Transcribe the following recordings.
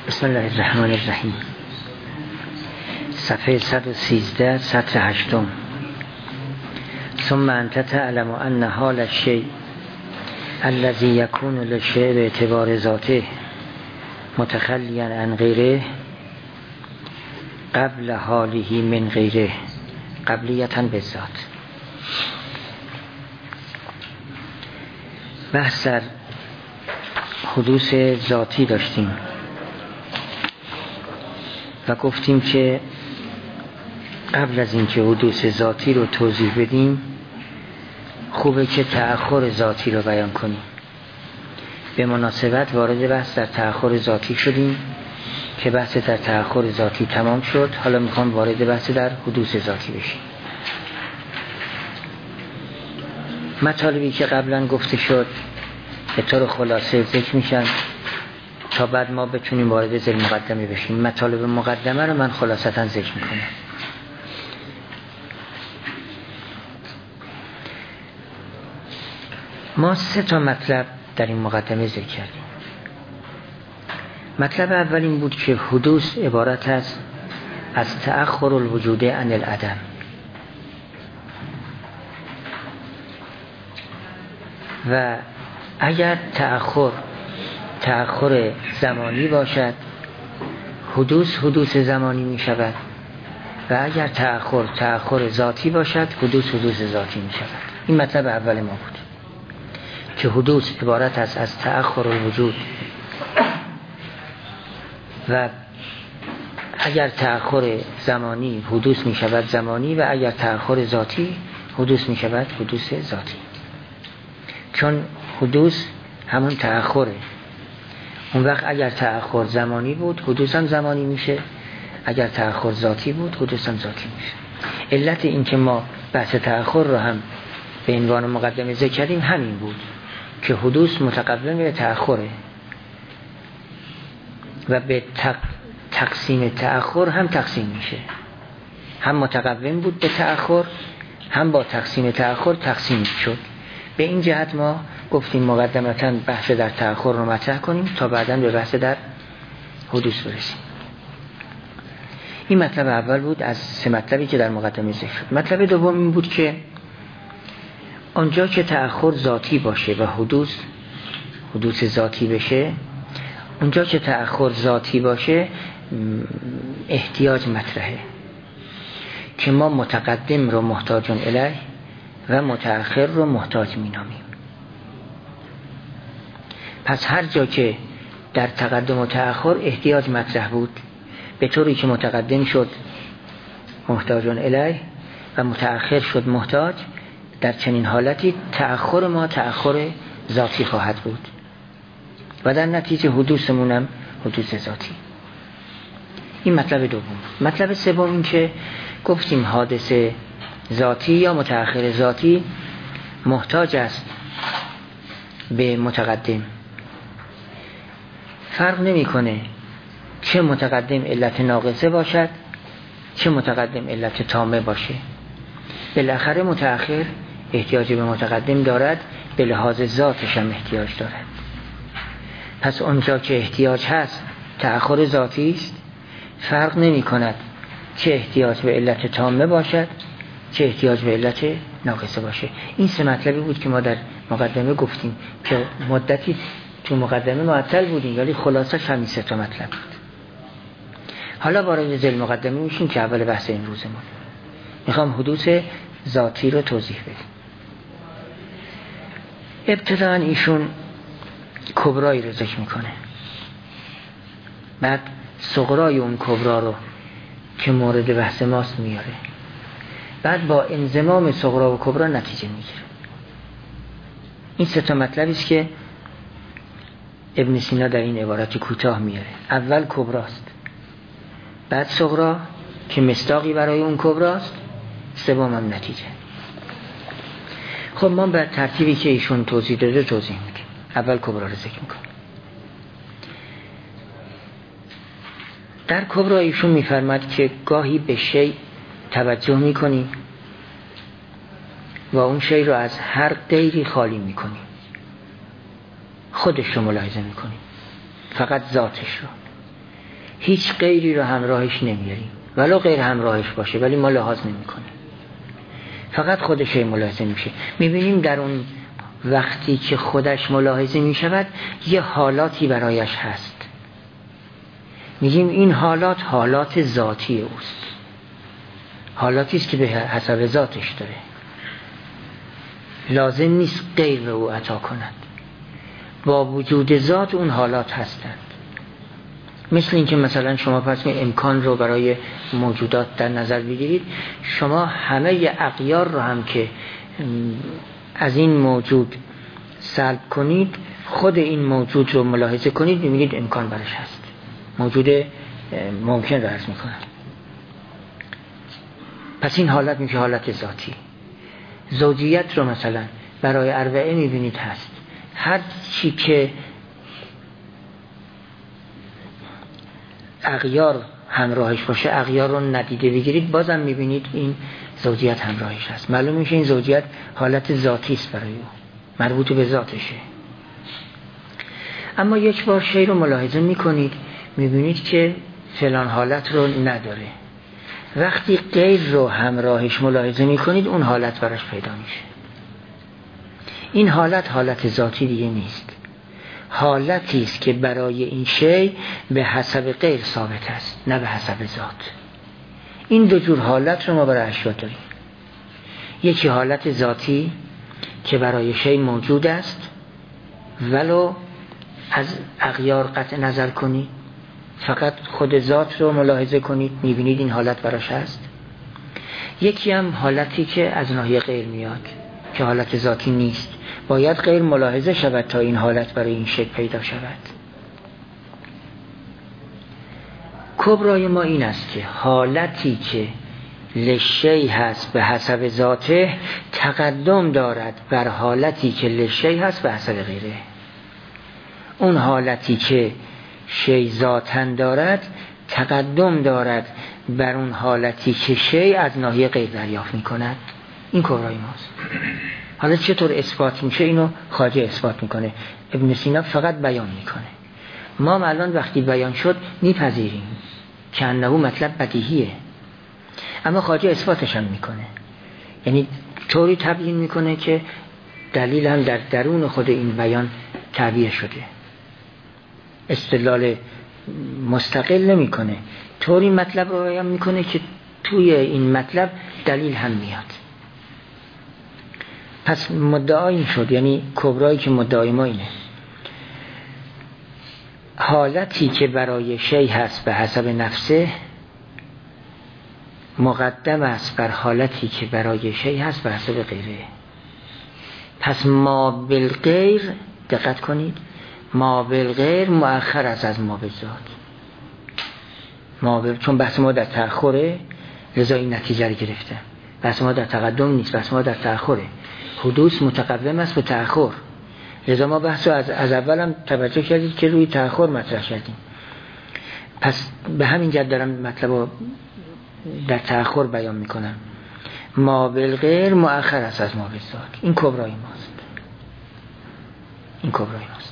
بسم الله الرحمن الرحیم. صفحه 113 سطر 8. ثم انت تعلم ان حال الشیء الذي يكون للشیء باعتبار ذاته متخلیا عن غیره قبل حاله من غیره قبلیتا بالذات. بحث در حدوث ذاتی داشتیم و گفتیم که قبل از اینکه حدوث ذاتی رو توضیح بدیم خوبه که تأخر ذاتی رو بیان کنیم. به مناسبت وارد بحث در تأخر ذاتی شدیم که بحث در تأخر ذاتی تمام شد. حالا میخوام وارد بحث در حدوث ذاتی بشیم. مطالبی که قبلا گفته شد به طور خلاصه ذکر میشن تا بعد ما بتونیم وارد ذیل مقدمه بشیم. مطالب مقدمه رو من خلاصتا ذکر میکنم. ما 3 مطلب در این مقدمه ذکر کردیم. مطلب اول این بود که حدوث عبارت است از تأخر الوجود عن العدم. و اگر تأخر زمانی باشد حدوث زمانی می شود و اگر تأخر ذاتی باشد حدوث ذاتی می شود. این مطلب اول ما بود که حدوث عبارت است از تأخر الوجود و اگر تأخر زمانی حدوث می شود زمانی و اگر تأخر ذاتی حدوث می شود حدوث ذاتی. چون حدوث همون تأخره. اون وقت اگر تأخر زمانی بود حدوث هم زمانی میشه، اگر تأخر ذاتی بود حدوث هم ذاتی میشه. علت این که ما بحث تأخر رو هم به عنوان مقدمه ذکر کردیم همین بود که حدوث متقبل به تأخره و به تقسیم تأخر هم تقسیم میشه. هم متقوم بود به تأخر هم با تقسیم تأخر تقسیم شد. به این جهت ما گفتیم مقدمتاً بحث در تأخر رو مطرح کنیم تا بعداً به بحث در حدوث برسیم. این مطلب اول بود از 3 مطلبی که در مقدمه ذکر شد. مطلب دوم این بود که آنجا که تأخر ذاتی باشه و حدوث ذاتی بشه، اونجا که تأخر ذاتی باشه احتیاج مطرحه که ما متقدم رو محتاجون الیه و متأخر رو محتاج مینامیم. پس هر جا که در تقدم و تأخر احتیاج مطرح بود به طوری که متقدم شد محتاجون الیه و متأخر شد محتاج، در چنین حالتی تأخر ما تأخر ذاتی خواهد بود و در نتیجه حدوثمونم حدوث ذاتی. این مطلب دوم. مطلب سوم این که گفتیم حادثه ذاتی یا متأخر ذاتی محتاج است به متقدم. فرق نمی‌کنه چه متقدم علت ناقصه باشد چه متقدم علت تامه باشه. بالاخره متأخر احتیاج به متقدم دارد، به لحاظ ذاتش هم احتیاج دارد. پس اونجا که احتیاج هست تأخر ذاتی است. فرق نمی‌کند چه احتیاج به علت تامه باشد چه احتیاج به علت ناقصه باشه. این 3 مطلبی بود که ما در مقدمه گفتیم که مدتی تو مقدمه معطل بودیم ولی خلاصش همین 3 مطلب بود. حالا وارد ذیل مقدمه میشیم که اول بحث امروزمون. میخوام حدوث ذاتی رو توضیح بدیم. ابتداً ایشون کبرایی رو ذکر میکنه، بعد صغرای اون کبرا رو که مورد بحث ماست میاره، بعد با انضمام صغرا و کبرا نتیجه میگیره. این 3 مطلبی است که ابن سینا در این عبارت کوتاه میاره. اول کبراست، بعد صغرا که مصداقی برای اون کبراست، سوم هم نتیجه. خب ما به ترتیبی که ایشون توضیح داده توضیح میدیم. اول کبرا رو ذکر میکنیم. در کبرا ایشون میفرماد که گاهی به شیء توجه میکنیم و اون شیء رو از هر غیری خالی میکنیم. خودش رو ملاحظه میکنیم، فقط ذاتش رو. هیچ غیری رو همراهش نمیاریم، ولو غیر همراهش باشه ولی ما لحاظ نمی‌کنیم، فقط خودش ملاحظه میشه. میبینیم در اون وقتی که خودش ملاحظه میشود یه حالاتی برایش هست، میگیم این حالات ذاتی اوست، حالاتی است که به حسب ذاتش داره، لازم نیست غیر به او عطا کند، با وجود ذات اون حالات هستند. مثل اینکه مثلا شما پس امکان رو برای موجودات در نظر بگیرید، شما همه اغیار رو هم که از این موجود سلب کنید، خود این موجود رو ملاحظه کنید، می‌بینید امکان برش هست، موجود ممکن رو عرض می‌کنم. پس این حالت میشه حالت ذاتی. زوجیت رو مثلا برای اربعه می‌بینید هست، هر چی که اغیار همراهش باشه، اغیار رو ندیده بگیرید، بازم می‌بینید این زوجیت همراهش هست. معلوم میشه این زوجیت حالت ذاتی است برای او، مربوط به ذاتشه. اما یک بار شی رو ملاحظه میکنید، میبینید که فلان حالت رو نداره. وقتی غیر رو همراهش ملاحظه میکنید، اون حالت براش پیدا میشه. این حالت ذاتی دیگه نیست، حالتی است که برای این شی به حسب غیر ثابت است، نه به حسب ذات. این دو جور حالت رو ما برای اشیا داریم. یکی حالت ذاتی که برای شی موجود است، ولو از اغیار قطع نظر کنید، فقط خود ذات رو ملاحظه کنید، میبینید این حالت براش هست. یکی هم حالتی که از ناحیه غیر میاد که حالت ذاتی نیست، باید غیر ملاحظه شود تا این حالت برای این شی پیدا شود. کبرای ما این است که حالتی که لشی هست به حسب ذاته تقدم دارد بر حالتی که لشی هست به حسب غیره. اون حالتی که شی ذاتن دارد تقدم دارد بر اون حالتی که شی از ناحیه غیر دریافت می کند. این کبرای ماست. حالا چطور اثبات میشه؟ اینو خواجه اثبات میکنه، ابن سینا فقط بیان میکنه. ما الان وقتی بیان شد میپذیریم که انه مطلب بدیهیه، اما خواجه اثباتش هم میکنه، یعنی طوری تبیین میکنه که دلیل هم در درون خود این بیان تعبیه شده، استدلال مستقل نمیکنه، طوری مطلب رو بیان میکنه که توی این مطلب دلیل هم میاد. پس مدعا این شد، یعنی کبرایی که مدعای ما اینه، حالتی که برای شی هست به حسب نفسه مقدم است بر حالتی که برای شی هست به حسب غیره. پس ما بالغیر، دقت کنید، ما بالغیر مؤخر است از ما بالذات. چون بحث ما در تأخره، لذا این نتیجه رو گرفته. بحث ما در تقدم نیست، بحث ما در تأخره. حدوث متقدم است به تأخر، لذا ما بحث رو از اول هم توجه کردید که روی تأخر مطرح کردیم. پس به همین جد دارم مطلب رو در تأخر بیان میکنم. ما بالغیر مؤخر است از ما بالذات. این کبرای ماست، این کبرای ماست.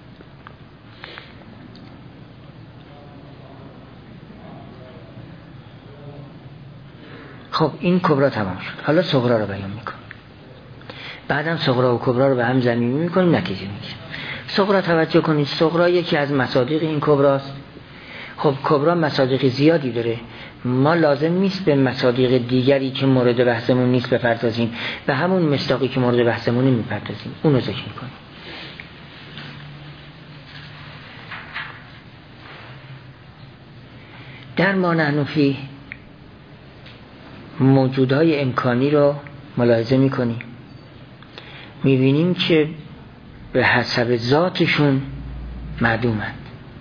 خب این کبرا تمام شد. حالا صغرا رو بیان میکنم، بعدم صغرا و کبرا رو به هم ضمیمی میکنیم، نتیجه میگیریم. صغرا توجه کنید، صغرا یکی از مصادیق این کبراست. خب کبرا مصادیق زیادی داره، ما لازم نیست به مصادیق دیگری که مورد بحثمون نیست بپردازیم، به همون مصداقی که مورد بحثمون میپردازیم، اون رو ذکر میکنیم. در ما نحن فی موجودهای امکانی رو ملاحظه میکنیم، میبینیم که به حسب ذاتشون معدومند،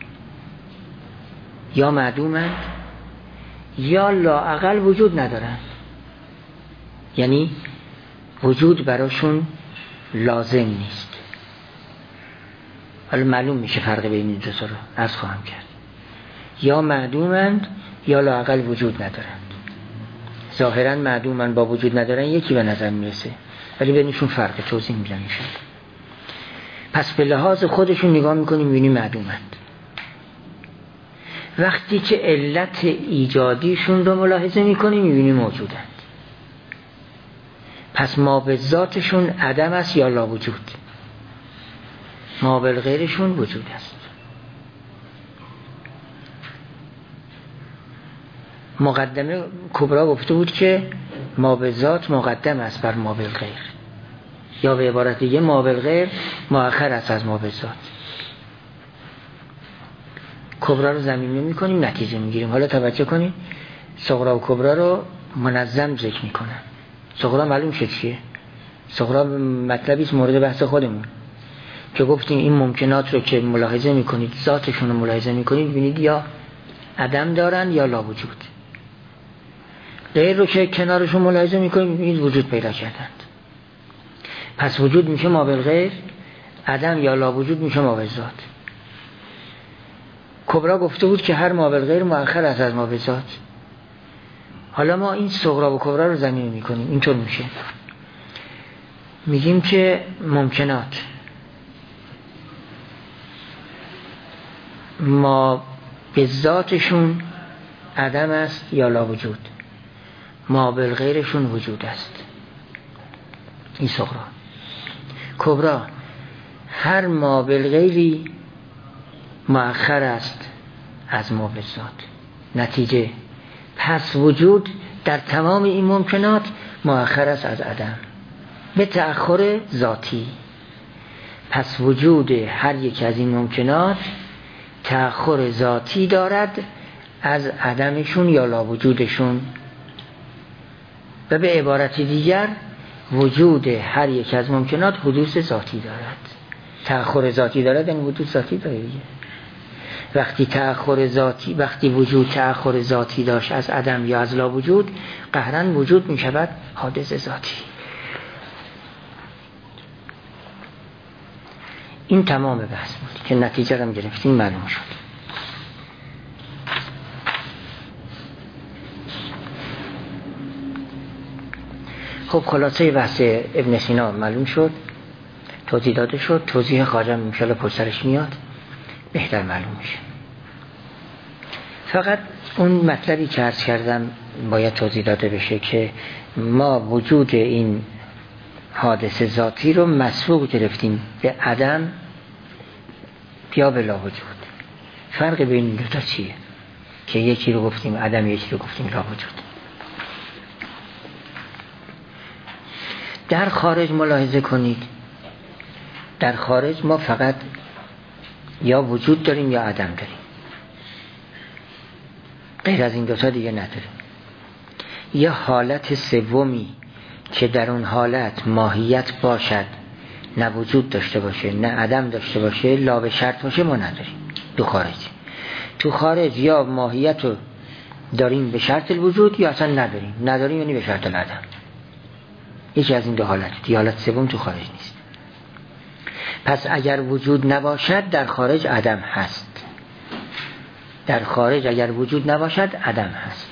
یا معدومند یا لااقل وجود ندارند، یعنی وجود براشون لازم نیست. حالا معلوم میشه فرق بین این دو تا رو عرض خواهم کرد. یا معدومند یا لااقل وجود ندارند. ظاهرا معدومند با وجود ندارن یکی به نظر میرسه، ولی بینشون فرق توضیح میدن میشه. پس به لحاظ خودشون نگاه میکنیم میبینیم معدومند. وقتی که علت ایجادیشون رو ملاحظه میکنیم میبینیم موجودند. پس ما به ذاتشون عدم است یا لا وجود، ما به غیرشون وجود است. مقدمه کبرا گفته بود که ما به ذات مقدم است بر ما به غیر، یا به عبارت دیگه ما به غیر مؤخر است از ما به ذات. کبرا رو زمینه میکنیم نتیجه میگیریم. حالا توجه کنید، صغرا و کبرا رو منظم ذکر میکنم. صغرا معلوم شد چیه؟ صغرا مطلبی است مورد بحث خودمون که گفتیم این ممکنات رو که ملاحظه میکنید، ذاتشون رو ملاحظه میکنید، ببینید یا عدم دارن یا لا وجود. غیر رو که کنارشون ملاحظه میکنید ببینید وجود پیدا کردند. پس وجود میشه ما بالغیر، عدم یا لا وجود میشه ما بالذات. کبرا گفته بود که هر ما بالغیر مؤخر است از ما بالذات. حالا ما این صغرا و کبرا رو زمینه میکنیم. اینطور میشه، میگیم که ممکنات ما به ذاتشون عدم است یا لا وجود، ما بالغیرشون وجود است. این صغرا. کبرا هر ما بالغیری مؤخر است از ما بالذات. نتیجه پس وجود در تمام این ممکنات مؤخر است از عدم به تأخر ذاتی. پس وجود هر یک از این ممکنات تأخر ذاتی دارد از عدمشون یا لا وجودشون. و به عبارت دیگر وجود هر یک از ممکنات حدوث ذاتی دارد. تأخر ذاتی دارد یعنی حدوث ذاتی دارد. وقتی وجود تأخر ذاتی داشت از عدم یا از لا وجود، قهرن وجود می شود حادث ذاتی. این تمام بحث بود که نتیجه رو گرفتیم، معلوم شد. خب خلاصه بحث ابن سینا معلوم شد، توضیح داده شد. توضیح خواجه ان شاء الله پشت سرش میاد، بهتر معلوم میشه. فقط اون مطلبی که عرض کردم باید توضیح داده بشه که ما وجود این حادثه ذاتی رو مسبوق گرفتیم به عدم یا به لا وجود. فرق بین این دوتا چیه؟ که یکی رو گفتیم عدم، یکی رو گفتیم لا وجود. در خارج ملاحظه کنید، در خارج ما فقط یا وجود داریم یا عدم داریم، غیر از این دوتا دیگه نداریم. یا حالت سومی که در اون حالت ماهیت باشد، نه وجود داشته باشه نه عدم داشته باشه، لا به شرط باشه، ما نداریم. تو خارج یا ماهیت رو داریم به شرط الوجود یا اصلا نداریم یعنی به شرط العدم. یکی از این دو حالت، دی حالت سوم تو خارج نیست. پس اگر وجود نباشد در خارج عدم هست، در خارج اگر وجود نباشد عدم هست.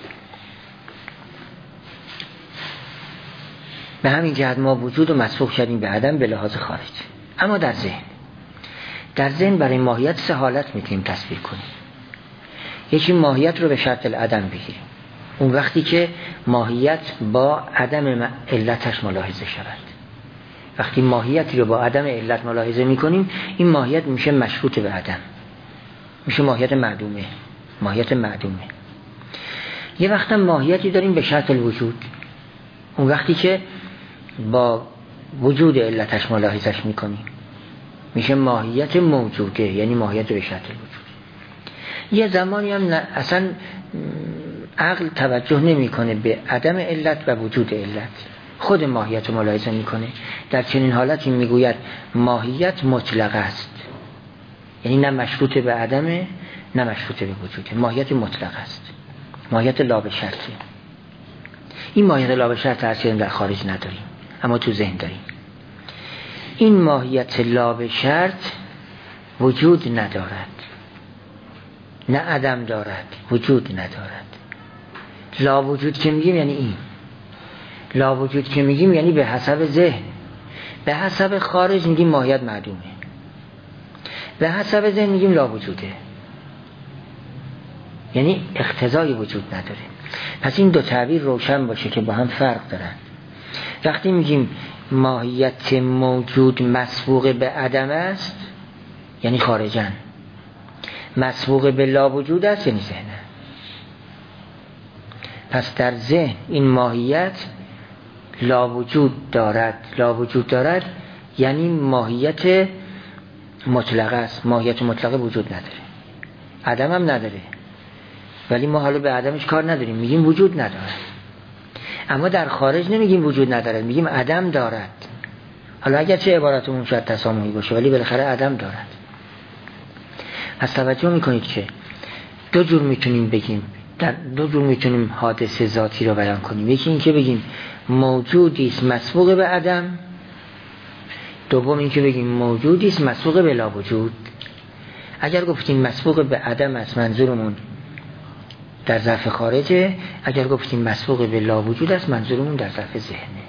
به همین جهت ما وجود رو مسبوق کردیم به عدم به لحاظ خارج. اما در ذهن برای ماهیت سه حالت میتونیم تصویر کنیم. یکی ماهیت رو به شرط العدم بگیریم، اون وقتی که ماهیت با عدم علتش ملاحظه شود. وقتی ماهیتی رو با عدم علت ملاحظه میکنیم، این ماهیت میشه مشروط به عدم، میشه ماهیت معدومه. یه وقتا ماهیتی داریم به شرط الوجود، اون وقتی که با وجود علتش ملاحظش میکنیم میشه ماهیت موجوده، یعنی ماهیت به شرط الوجود. یه زمانی هم اصلا عقل توجه نمیکنه به عدم علت و وجود علت، خود ماهیت رو ملاحظه میکنه. در چنین حالتی میگوید ماهیت مطلق است، یعنی نه مشروط به عدمه نه مشروط به وجوده، ماهیت مطلق است، ماهیت لا به شرطه. این ماهیت لا به شرط اصلا در خارج نداریم اما تو ذهن داریم. این ماهیت لا به شرط وجود ندارد، نه عدم دارد، وجود ندارد. لا وجود که میگیم یعنی این، لا وجود که میگیم یعنی به حسب ذهن. به حسب خارج میگیم ماهیت معدومه، به حسب ذهن میگیم لا وجوده. یعنی اقتضایی وجود نداره. پس این دو تعبیر روشن باشه که با هم فرق دارن. وقتی میگیم ماهیت موجود مسبوق به عدم است یعنی خارجن، مسبوق به لا وجود است یعنی ذهن. پس در ذهن این ماهیت لا وجود دارد یعنی ماهیت مطلقه است. ماهیت مطلقه وجود نداره، عدم هم نداره، ولی ما حالا به عدمش کار نداریم، میگیم وجود نداره. اما در خارج نمیگیم وجود ندارد، میگیم عدم دارد. حالا اگرچه عبارتمون شاید تسامحی باشه ولی بالاخره عدم دارد. پس توجه میکنید که دو جور میتونیم بگیم، در دو جور میتونیم حادثه ذاتی رو بیان کنیم. یکی این که بگیم موجودی است مسبوق به عدم، دوم این که بگیم موجودی است مسبوق به لا وجود. اگر گفتیم مسبوق به عدم است منظورمون در ظرف خارجه، اگر گفتیم مسبوق به لا وجود است منظورمون در ظرف ذهنه.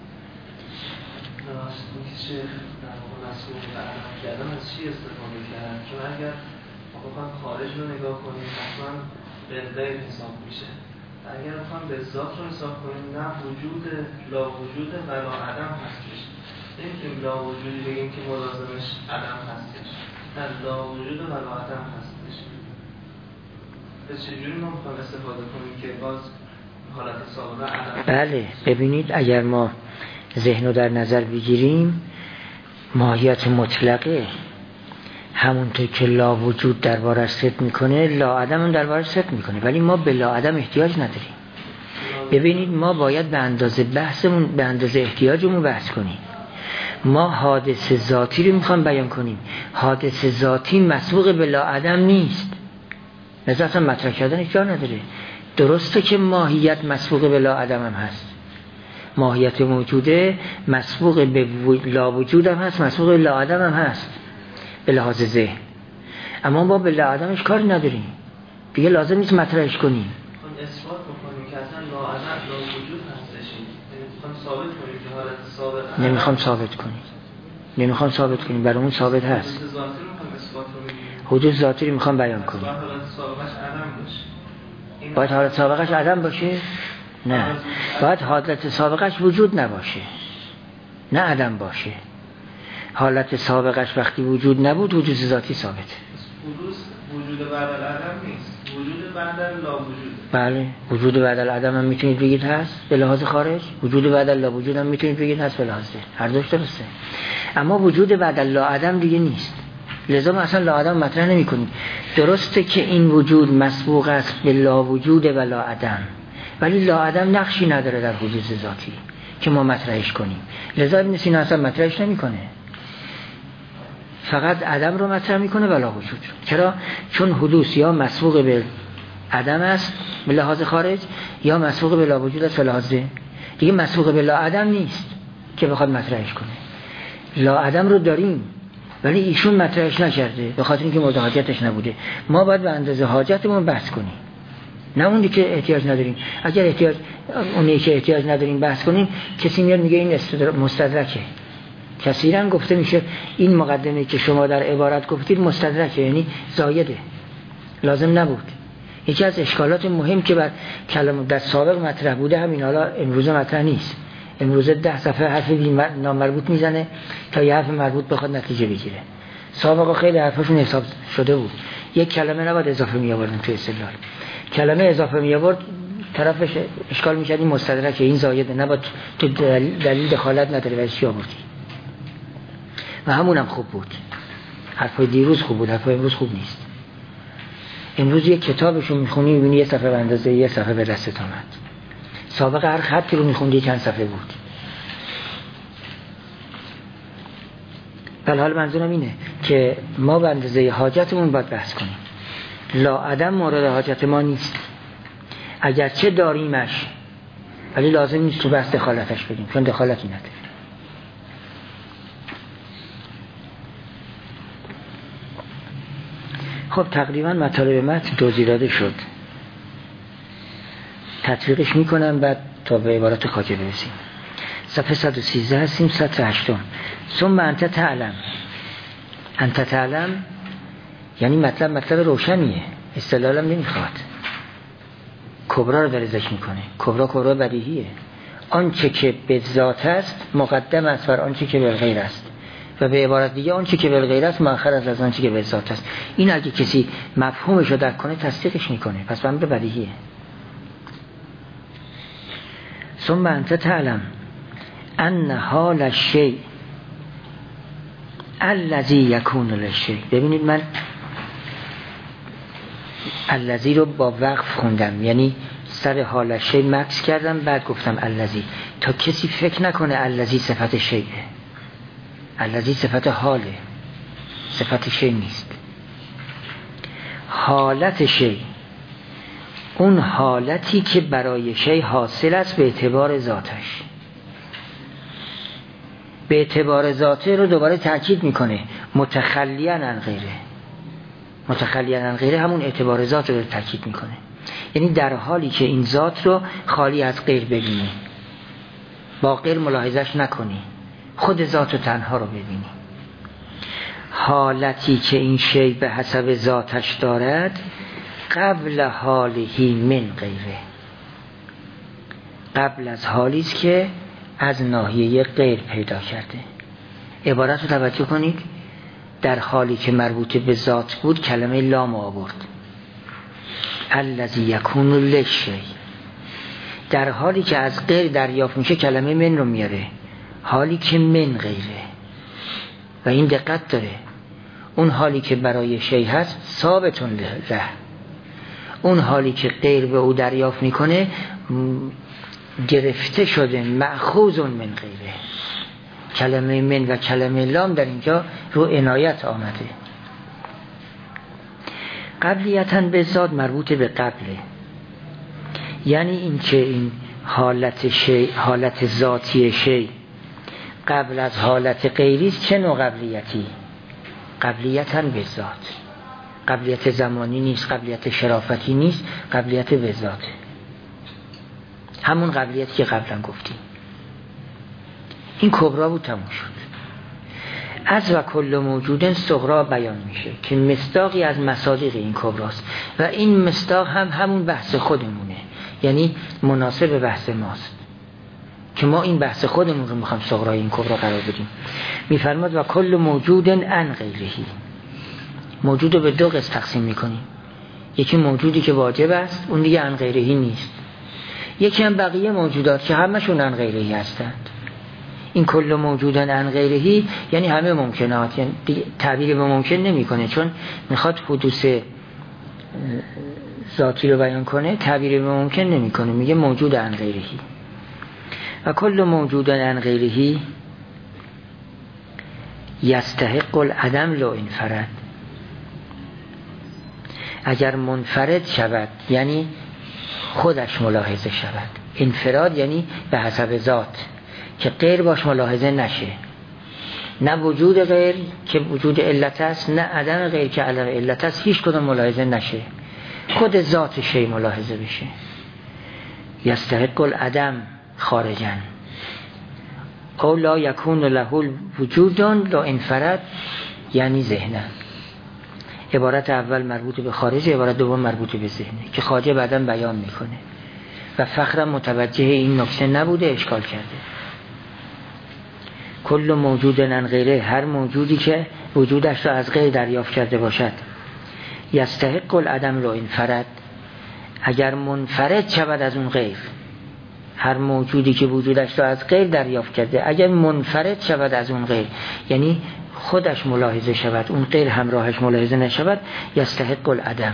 چون اگر بخوام خارج رو نگاه کنیم حتما به غیر حساب میشه. اگر بخوام به ذات رو حساب کنیم نه وجود لا وجود و لا عدم هستش. نمیتونیم لا وجودی بگیم که ملازمش عدم هستش. نه لا وجود و لا عدم هستش. پس چجوری ما میخوایم استفاده کنیم که باز حالت سابقه عدم؟ بله ببینید اگر ما ذهن رو در نظر بگیریم ماهیت مطلقه همونطور که لا وجود دربارش صدق میکنه لا عدم هم دربارش صدق میکنه، ولی ما به لا عدم احتیاج نداریم. ببینید ما باید به اندازه بحثمون به اندازه احتیاجمون بحث کنیم. ما حادث ذاتی رو میخوام بیان کنیم، حادث ذاتی مسبوق به لا عدم نیست، لذا اصلا مطرح کردنش جا نداره. درسته که ماهیت مسبوق به لا عدم هم هست، ماهیت موجوده مسبوق به لا وجود هم هست، مسبوق به لا عدم هم هست به لحاظ ذهن، اما ما به لا عدمش کاری نداریم، دیگه لازم نیست مطرحش کنیم. اثبات بکنیم که اصلا لا عدم لا وجود هستش، میخوام ثابت کنیم که حالت ثابت نمیخوام ثابت کنیم برامون ثابت هست. حدود ذاتی رو میخوام بیان کنیم. باید حالت سابقش عدم باشه؟ نه، باید حالت سابقش وجود نباشه، نه عدم باشه. حالت سابقش وقتی وجود نبود وجود ذاتی ثابته. وجود بعد از عدم نیست، وجود بعد از لا وجود. بله وجود بعد از عدم هم میتونید بگید هست به لحاظ خارج، وجود بعد از لا وجود هم میتونید بگید هست به لحاظ ذهن، هر دوش درسته. اما وجود بعد از لا عدم دیگه نیست، لذا ما اصلا لا عدم مطرح نمی کنیم. درسته که این وجود مسبوق است به لا وجود و لا عدم، ولی لا عدم نقشی نداره در وجود ذاتی که ما مطرحش کنیم، لذا ابن سینا اصلا مطرحش نمیکنه، فقط عدم رو مطرح میکنه ولا وجود. چرا؟ چون حدوث یا مسبوق به عدم است به لحاظ خارج یا مسبوق به لا وجود است به لحاظ ذهن، دیگه مسبوق به لا عدم نیست که بخواد مطرحش کنه. لا عدم رو داریم ولی ایشون مطرحش نکرده به خاطر اینکه مورد حاجتش نبوده. ما باید به اندازه حاجتمون بحث کنیم، نه اونی که احتیاج نداریم. اگر اونی که احتیاج نداریم بحث کنیم، کسی میاد میگه این مستدرکه. کثیرا گفته میشه این مقدمه که شما در عبارت گفتید مستدرکه، یعنی زایده، لازم نبود. یکی از اشکالات مهم که بر کلمه در سابق مطرح بوده همین حالا امروز مطرح نیست. امروز 10 صفحه حرف نامربوط میزنه تا یه حرف مربوط بخواد نتیجه بگیره. سابقا خیلی حرفاشون حساب شده بود، یک کلمه نباید اضافه می آوردن تو استدلال. کلمه اضافه می آورد طرفش اشکال میشد این مستدرکه، این زایده، نباید تو دلیل دخالت نداره ولی چی آوردی. و همونم خوب بود، حرفای دیروز خوب بود، حرفای امروز خوب نیست. امروز یک کتابشو میخونی میبینی یه صفحه به اندازه یه صفحه به دستت آمد، سابق هر خطی رو میخوندی چند صفحه بود. بله حال منظورم اینه که ما به اندازه حاجتمون باید بحث کنیم. لا عدم مورد حاجت ما نیست، اگرچه داریمش ولی لازم نیست تو بحث دخالتش بدیم چون دخالتی نداره. خب تقریبا مطالب متن توضیح داده شد، تطبیقش میکنم بعد تا به عبارت خاطر برسیم. صفحه 113 هستیم، سطر 8. ثم انت تعلم. انت تعلم یعنی مطلب روشنیه، استدلالم نمیخواد. کبرا رو داره ذکر میکنه. کبرا بدیهیه. آنچه که به ذات است مقدم است بر آنچه که به غیر است و به عبارت دیگه آنچه که به غیر است مؤخر است از آنچه که به ذات است. این اگه کسی مفهومش رو درک کنه تصدیقش میکنه. پس امر بدیهیه. ثم انت تعلم ان حال الشیء الذی یکون للشیء. ببینید من الذی رو با وقف خوندم، یعنی سر حال الشیء مکس کردم بعد گفتم الذی، تا کسی فکر نکنه الذی صفت شیء. الذی صفت حاله، صفت شیء نیست. حالت شیء اون حالتی که برای شیء حاصل است به اعتبار ذاتش. به اعتبار ذاته رو دوباره تأکید میکنه، متخلیاً عن غیره. متخلیاً عن غیره همون اعتبار ذات رو تأکید میکنه، یعنی در حالی که این ذات رو خالی از غیر ببینی، با غیر ملاحظش نکنی، خود ذات و تنها رو ببینی. حالتی که این شیء به حسب ذاتش دارد قبل حالهی من غیره، قبل از حالی است که از ناحیه غیر پیدا کرده. عبارت رو توجه کنید، در حالی که مربوط به ذات بود کلمه لام آورد، الذی یکون للشیء. در حالی که از غیر دریافت میشه کلمه من رو میاره، حالی که من غیره. و این دقت داره، اون حالی که برای شیء هست ثابتون له، اون حالی که غیر به او دریافت میکنه گرفته شده، مأخوذ من غیره. کلمه من و کلمه لام در اینجا رو عنایت آمده. قبلیتاً به ذات مربوط به قبله، یعنی این که این حالت شیء، حالت ذاتی شیء قبل از حالت غیری است. چه نوع قبلیتی؟ قبلیتاً به ذات. قبلیت زمانی نیست، قبلیت شرافتی نیست، قبلیت به ذاته. همون قبلیتی که قبلا گفتیم. این کبرا بود، تموم شد. از و کل موجود صغرا بیان میشه که مصداقی از مصادیق این کبراست و این مصداق هم همون بحث خودمونه، یعنی مناسب بحث ماست که ما این بحث خودمون رو میخوام صغرای این کبرا قرار بدیم. میفرماد و کل موجود عن غیرهی. موجود رو به دو قسم تقسیم میکنیم، یکی موجودی که واجب است، اون دیگه عن غیرهی نیست. یکی هم بقیه موجودات که همشون عن غیرهی هستند. این کل موجود عن غیرهی یعنی همه ممکنات، یعنی تعبیر به ممکن نمیکنه، چون میخواد حدوث ذاتی رو بیان کنه، تعبیر به ممکن نمیکنه، میگه موجود عن غیرهی. و کل موجود عن غیرهی یستحق العدم لو انفرد. اگر منفرد شود یعنی خودش ملاحظه شود، انفراد یعنی به حسب ذات که غیر باش ملاحظه نشه، نه وجود غیر که وجود علت است، نه عدم غیر که عدم علت است، هیچ کدوم ملاحظه نشه، خود ذات شیء ملاحظه بشه. یستحق العدم خارجا او لا یکون له وجود لا انفرد یعنی ذهنا. عبارت اول مربوط به خارج، عبارت دوم مربوط به ذهنه که خواجه بعداً بیان میکنه و فخرم متوجه این نکته نبوده، اشکال کرده. کل موجود عن غیره، هر موجودی که وجودش را از غیر دریافت کرده باشد، یستحق العدم لو انفرد، اگر منفرد شود از اون غیر، هر موجودی که وجودش را از غیر دریافت کرده اگر منفرد شود از اون غیر، یعنی خودش ملاحظه شود، اون غیر همراهش ملاحظه نشود، یستحق العدم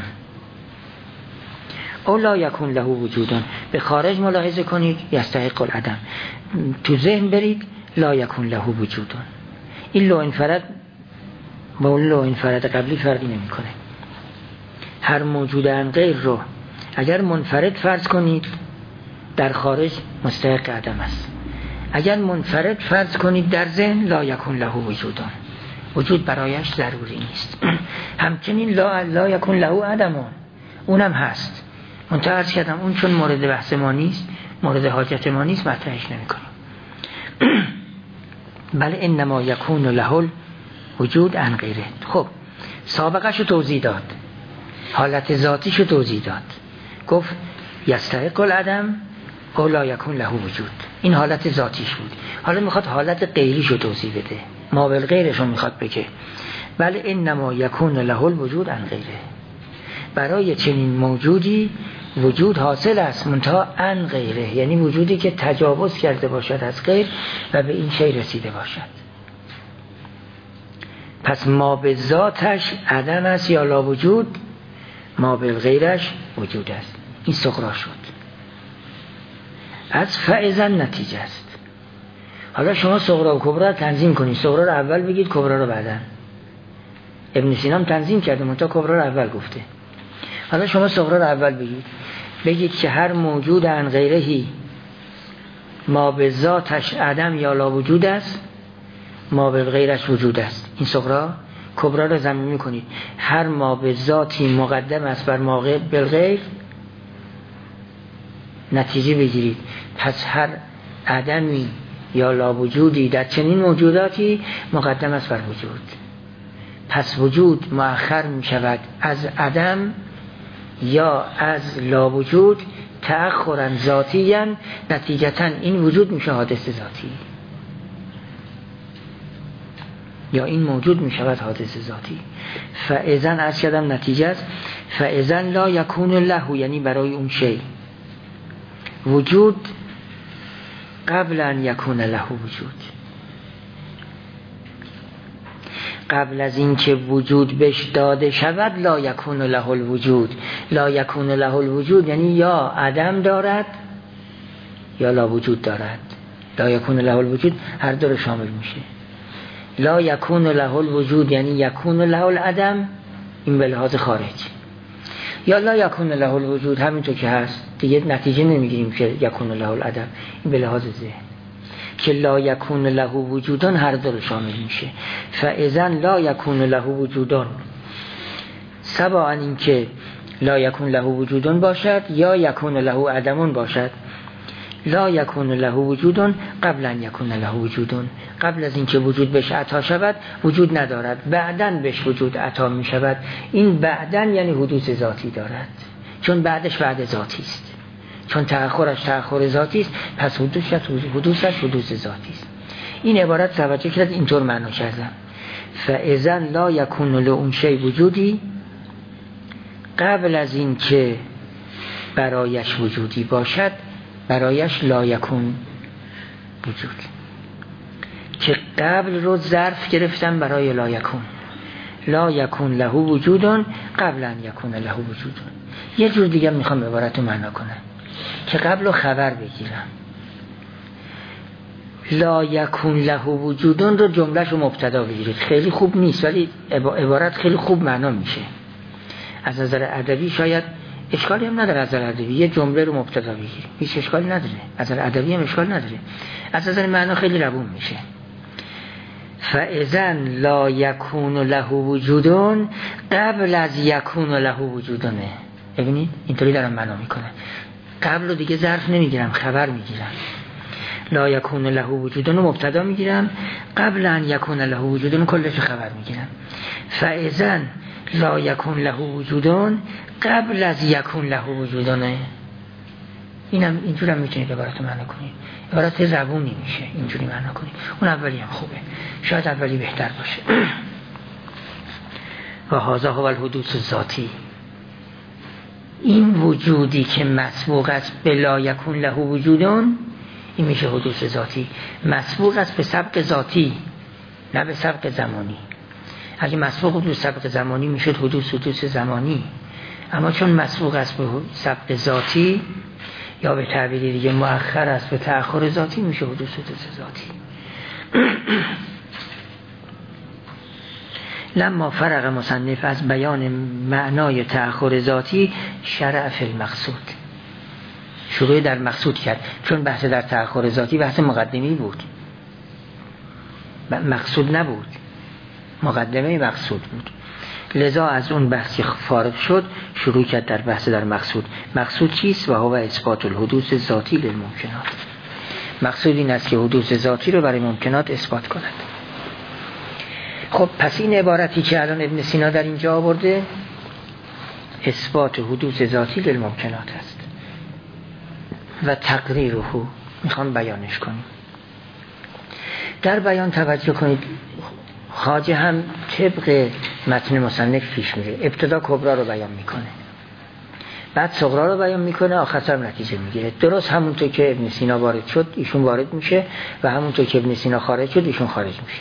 او لا یکون له وجودون. به خارج ملاحظه کنید یستحق العدم، تو ذهن برید لا یکون له وجودون. این لو انفرد با اون لو انفرد قبلی فرقی نمی کنه. هر موجود عن غیر رو اگر منفرد فرض کنید در خارج مستحق عدم است، اگر منفرد فرض کنید در ذهن لا یکون له وجودون، وجود برایش ضروری نیست. همچنین لا یکون له عدمون، اونم هست، منتها عرض کردم اون چون مورد بحث ما نیست، مورد حاجت ما نیست، مطرحش نمی کنیم. بله انما یکون له وجود عن غیره. خب سابقش رو توضیح داد. حالت ذاتیشو توضیح داد، گفت یستحق العدم او لا یکون له وجود، این حالت ذاتیش بود. حالا میخواد حالت غیریشو توضیح بده، ما بالغیرشو میخواد بگه. بله انما یکون له الوجود عن غیره، برای چنین موجودی وجود حاصل است منتها عن غیره، یعنی وجودی که تجاوز کرده باشد از غیر و به این شی رسیده باشد. پس ما به ذاتش عدم است یا لا وجود، ما به غیرش وجود است. این صغرا شد. از فائزن نتیجه است. حالا شما صغرا و کبرا رو تنظیم کنید، صغرا رو اول بگید، کبرا رو بعداً. ابن سینا هم تنظیم کرده منتها کبرا رو اول گفته. حالا شما صغرا رو اول بگید که هر موجود عن غیرهی ما به ذاتش عدم یا لا وجود است، ما به غیرش وجود است. این صغرا. کبرا رو ضمیمی کنید، هر ما به ذاتی مقدم است بر ما بالغیر، نتیجه بگیرید پس هر عدمی یا لا وجودی در چنین موجوداتی مقدم است بر وجود. پس وجود مؤخر می شود از عدم یا از لا وجود تأخرا ذاتیاً، نتیجتاً این وجود میشه حادث ذاتی یا این موجود میشود حادث ذاتی. فاذن از کردم نتیجه است، فاذن لا یکون له، یعنی برای اون شی وجود قبل ان یکون له وجود، قبل از این که وجود بهش داده شود لا یکون له الوجود. لا یکون له الوجود یعنی یا عدم دارد یا لا وجود دارد. لا یکون له الوجود هر دو رو شامل میشه. لا یکون له الوجود یعنی یکون له العدم، این به لحاظ خارج، یا لا یکون له الوجود همینطور که هست دیگه نتیجه نمیگیریم که یکون له العدم، این به لحاظ ذهن که لا یکون له وجودان هر دو رو شامل میشه. فاذن لا یکون له وجودان، سواء این که لا یکون له وجودان باشد یا یکون له عدمون باشد. لا یکون له وجودان قبل ان یکون له وجودان، قبل از این که وجود بهش عطا شود وجود ندارد، بعدن بهش وجود عطا می شود. این بعدن یعنی حدوث ذاتی دارد، چون بعدش بعد ذاتی است، چون تأخرش تأخر ذاتی است، پس حدوثش حدوث ذاتی است. این عبارت توجه کرد اینطور معنا کردم، فاذن لا یکون له اون شی وجودی قبل از این که برایش وجودی باشد، برایش لا یکون وجود، که قبل رو ظرف گرفتن برای لا یکون. لا یکون له وجودان قبل ان یکون له وجودان. یه جور دیگه میخوام عبارت رو معنا کنم که قبل رو خبر بگیرم. لا یکون له وجودان رو جملهش رو مبتدا بگیرید، خیلی خوب نیست ولی عبارت خیلی خوب معنا میشه. از نظر ادبی شاید اشکالی هم نداره، از نظر ادبی یه جمله رو مبتدا بگیرید هیچ اشکالی نداره، از نظر ادبی هم اشکال نداره، از نظر معنا خیلی روون میشه. فاذن لا یکون له وجودون قبل از یکون له وجودونه. ببینید اینطوری دارم معنا میکنه، قبل رو دیگه ظرف نمیگیرم، خبر میگیرم. لا یکون له وجودون رو مبتدا میگیرم، قبل ان یکون له وجودون کلش خبر میگیرم. فاذن لا یکون له وجودون قبل از یکون له وجودونه. اینم اینجوری هم میتونید عبارت معنا کنید، عبارت روونی میشه اینجوری معنا کنید. اون اولی هم خوبه، شاید اولی بهتر باشه. و هذا هو الحدوث الذاتی، این وجودی که مسبوق است به لا یکون له وجودون، این میشه حدوث ذاتی. مسبوق است به سبق ذاتی نه به سبق زمانی. اگه مسبوق بود به سبق زمانی میشد حدوث زمانی، اما چون مسبوق است به سبق ذاتی یا به تعبیر دیگه مؤخر است به تأخر ذاتی، میشه حدوث ذاتی. لما فرق مصنف از بیان معنای تأخر ذاتی شرع فی المقصود، شروع در مقصود کرد، چون بحث در تأخر ذاتی بحث مقدمی بود، مقصود نبود، مقدمه مقصود بود. لذا از اون بحثی فارغ شد، شروع کرد در بحث در مقصود. مقصود چیست؟ و هو اثبات الحدوث ذاتی للممکنات. مقصود این است که حدوث ذاتی رو برای ممکنات اثبات کند. خب پس این عبارتی که الان ابن سینا در اینجا آورده اثبات حدوث ذاتی للممکنات است و تقریره میخوام بیانش کنیم. در بیان توجه کنید، خواجه هم طبق متن مصنف پیش میره. ابتدا کبرا رو بیان میکنه، بعد صغرا رو بیان میکنه، آخر سر نتیجه میگیره. درست همونطور که ابن سینا وارد شد ایشون وارد میشه و همونطور که ابن سینا خارج شد ایشون خارج میشه.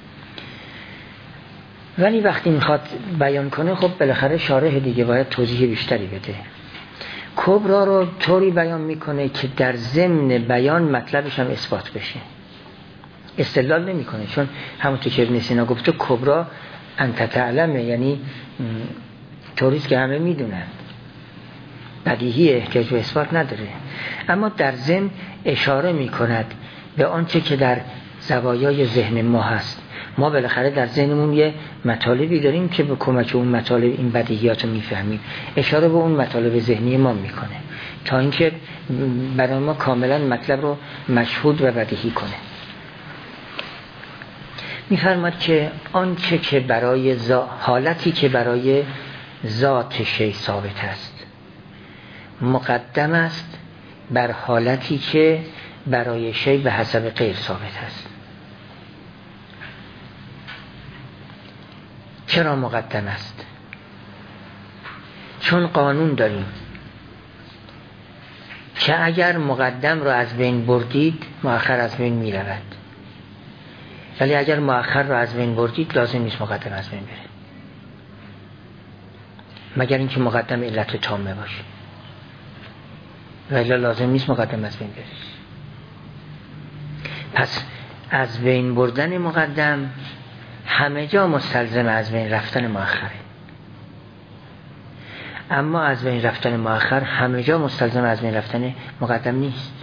ولی وقتی میخواد بیان کنه خب بالاخره شارح دیگه باید توضیح بیشتری بده. کبرا رو طوری بیان میکنه که در ضمن بیان مطلبش هم اثبات بشه. استدلال نمیکنه، چون همونطور که ابن سینا گفته کبرا انت تعلمه، یعنی طوریست که همه میدونن، بدیهی احتیاج به اثبات نداره، اما در ضمن اشاره میکند به آنچه که در زوایای ذهن ما هست. ما بالاخره در ذهنمون یه مطالبی داریم که به کمک اون مطالب این بدیهیات رو میفهمیم. اشاره به اون مطالب ذهنی ما میکنه تا اینکه برای ما کاملا مطلب رو مشهود و بدیهی کنه. میفرماد که آنچه که برای حالتی که برای ذات شی ثابت است مقدم است بر حالتی که برای شی به حسب غیر ثابت است. چرا مقدم است؟ چون قانون داریم که اگر مقدم رو از بین بردید مؤخر از بین می رود، ولی اگر مؤخر رو از بین بردید لازم نیست مقدم از بین بره، مگر اینکه مقدم علت تامه باشه، ولی لازم نیست مقدم از بین بره. پس از بین بردن مقدم همه جا مستلزم از بین رفتن مؤخره، اما از بین رفتن مؤخر همه جا مستلزم از بین رفتن مقدم نیست.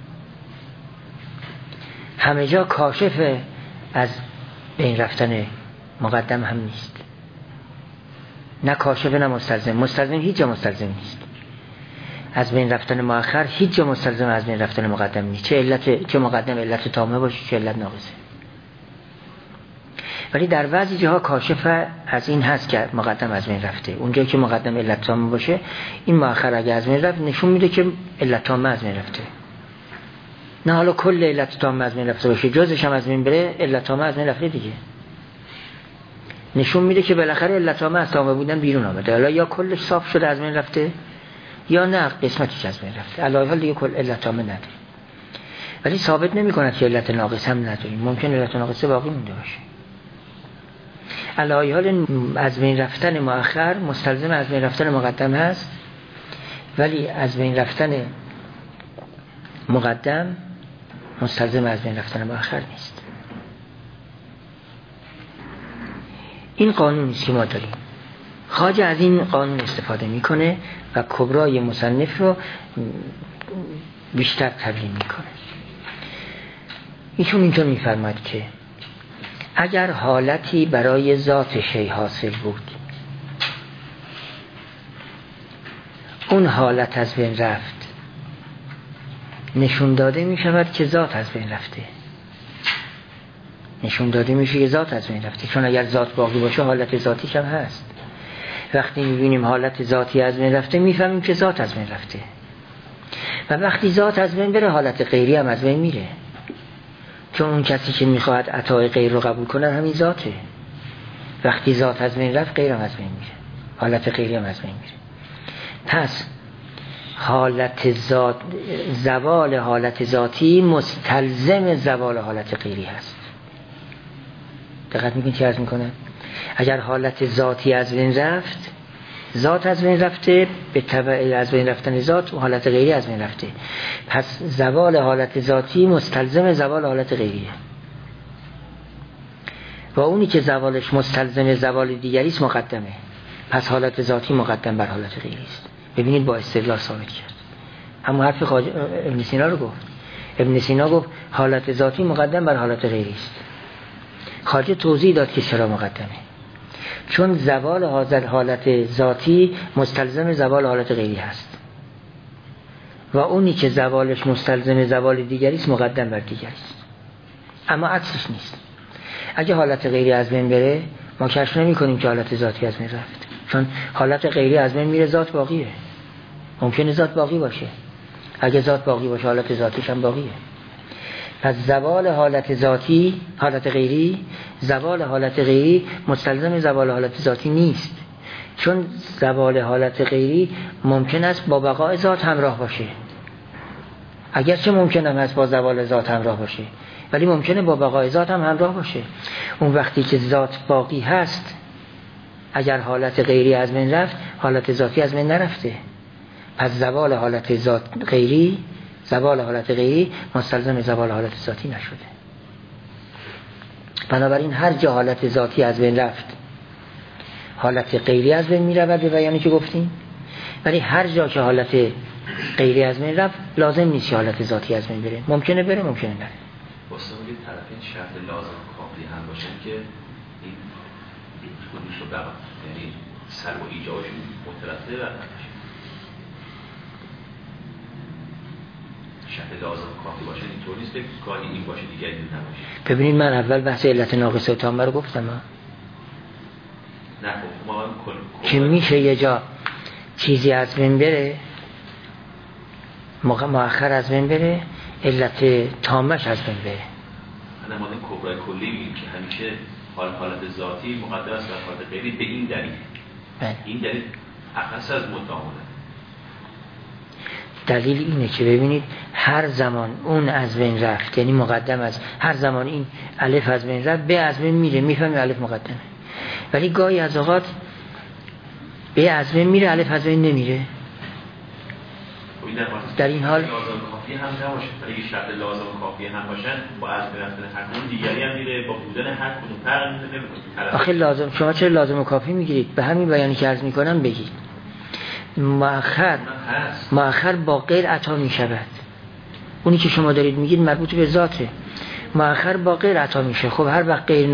همه جا کاشف از بین رفتن مقدم هم نیست، نه کاشف نه مستلزم هیچ جا مستلزم نیست. از بین رفتن مؤخر هیچ جا مستلزم از بین رفتن مقدم نیست، چه مقدم علت تامه باشه چه علت ناقصه. ولی در بعضی جاها کاشف از این هست که مقدم از بین رفته. اونجایی که مقدم علت تامه باشه این مؤخر اگه از بین رفت نشون میده که علت تامه از بین رفته. نه حالا کل علت تامه از بین رفته باشه جزش هم از بین بره علت تامه از بین رفته دیگه، نشون میده که بالاخره علت تامه از تامه بودن بیرون آمده. حالا یا کلش صاف شده از بین رفته یا نه قسمتش از بین رفته. علاوه حال دیگه کل علت تامه نداره، ولی ثابت نمی‌کند که علت ناقص هم نداریم. ممکن علت ناقصه باقی مونده باشه. علاوه حال از بین رفتن مؤخر مستلزم از بین رفتن مقدم هست، ولی از بین رفتن مقدم مستلزم از بین رفتن مؤخر نیست. این قانونی است که ما داریم. خواجه از این قانون استفاده میکنه و کبرای مصنف رو بیشتر تبیین میکنه. ایشون اینطور میفرماید که اگر حالتی برای ذات شی حاصل بود، اون حالت از بین رفت، نشون داده می شود که ذات از بین رفته. نشون داده میشه که ذات از بین رفته، چون اگر ذات باقی باشه حالت ذاتیش هم هست. وقتی میبینیم حالت ذاتی از بین رفته میفهمیم که ذات از بین رفته، و وقتی ذات از بین بره حالت غیری هم از بین میره، چون اون کسی که میخواهد عطای غیر رو قبول کنه همین ذاته. وقتی ذات از بین رفت غیر هم از بین میره، حالت غیری هم از بین میره. پس حالت ذات، زوال حالت ذاتی مستلزم زوال حالت غیری هست. دقت میکنید چی عرض میکنه؟ اگر حالت ذاتی از بین رفت، ذات از بین رفته، به تبع از بین رفتن ذات و حالت غیری از بین رفته. پس زوال حالت ذاتی مستلزم زوال حالت غیریه، و اونی که زوالش مستلزم زوال دیگری است مقدمه. پس حالت ذاتی مقدم بر حالت غیری است. ببینید با استدلال ثابت کرد. همون حرف ابن سینا رو گفت. ابن سینا گفت حالت ذاتی مقدم بر حالت غیری است. خواجه توضیح داد که چرا مقدمه، چون زوال حالت ذاتی مستلزم زوال حالت غیری هست، و اونی که زوالش مستلزم زوال دیگری است مقدم بر دیگری است. اما عکسش نیست. اگه حالت غیری از بین بره ما کشف نمی کنیم که حالت ذاتی از بین رفت. چون حالت غیری از بین میره، ذات باقیه. ممکنه ذات باقی باشه، اگه ذات باقی باشه حالت ذاتیش هم باقیه. پس زوال حالت ذاتی، حالت غیری، زوال حالت غیری مستلزم زوال حالت ذاتی نیست، چون زوال حالت غیری ممکن است با بقای ذات همراه باشه. اگرچه ممکن هم هست با زوال ذات همراه باشه، ولی ممکنه با بقای ذات هم همراه باشه. اون وقتی که ذات باقی هست، اگر حالت غیری از بین رفت، حالت ذاتی از بین نرفته. پس زوال حالت غیری مستلزم زوال حالت ذاتی نشده. بنابراین هر جا حالت ذاتی از بین رفت، حالت غیری از بین میرود به بیانی که گفتیم. ولی هر جا که حالت غیری از بین رفت، لازم نیست حالت ذاتی از بین بره. ممکنه بره، ممکنه نره. واسه اون طرفین شرط لازم کافی هم باشه که این خودش رو بقا، یعنی سر و ایجابشون مترتبه بر نمیشه. شرط لازم کافی باشه اینطور نیست که گاهی این باشه دیگری نباشه. ببینید من اول بحث علت ناقصه و تامه رو گفتم نه ما که میشه یه جا چیزی از بین بره، مؤخر از بین بره، علت تامش از بین بره. انا مانده کبرای کلی میگیم که همیشه حالت ذاتی مقدر است بر حالت غیری به این دلیل. این دلیل اخص از متعامله. دلیل اینه که ببینید هر زمان اون از بین رفت، یعنی مقدم از، هر زمان این الف از بین رفت، به از بین میره، میفهمی الف مقدمه. ولی گاهی از اوقات به از بین میره، الف از بین نمیره. در این حال لازم کافی هم نباشه، ولی شرط لازم کافی هم باشن با از بین رفتن هر کدوم دیگری هم میره، با بودن هر کدوم فرق نمیکنه. آخه لازم، شما چرا لازم و کافی میگیرید؟ به همین بیانی که عرض میکنم بگید. مؤخر با غیر عطا میشود. اونی که شما دارید میگید مربوط به ذاته. مؤخر با غیر عطا میشه. خب هر وقت غیر